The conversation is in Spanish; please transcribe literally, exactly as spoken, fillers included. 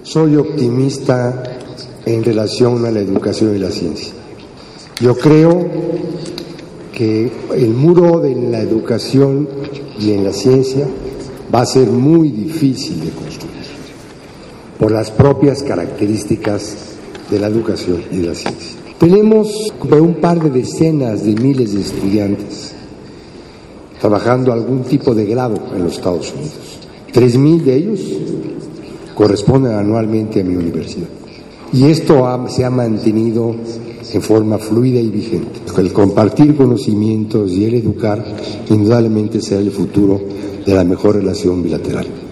soy optimista en relación a la educación y la ciencia. Yo creo que el muro de la educación y en la ciencia va a ser muy difícil de construir por las propias características de la educación y de la ciencia. Tenemos un par de decenas de miles de estudiantes trabajando algún tipo de grado en los Estados Unidos. Tres mil de ellos corresponden anualmente a mi universidad. Y esto ha, se ha mantenido en forma fluida y vigente. El compartir conocimientos y el educar indudablemente será el futuro de la mejor relación bilateral.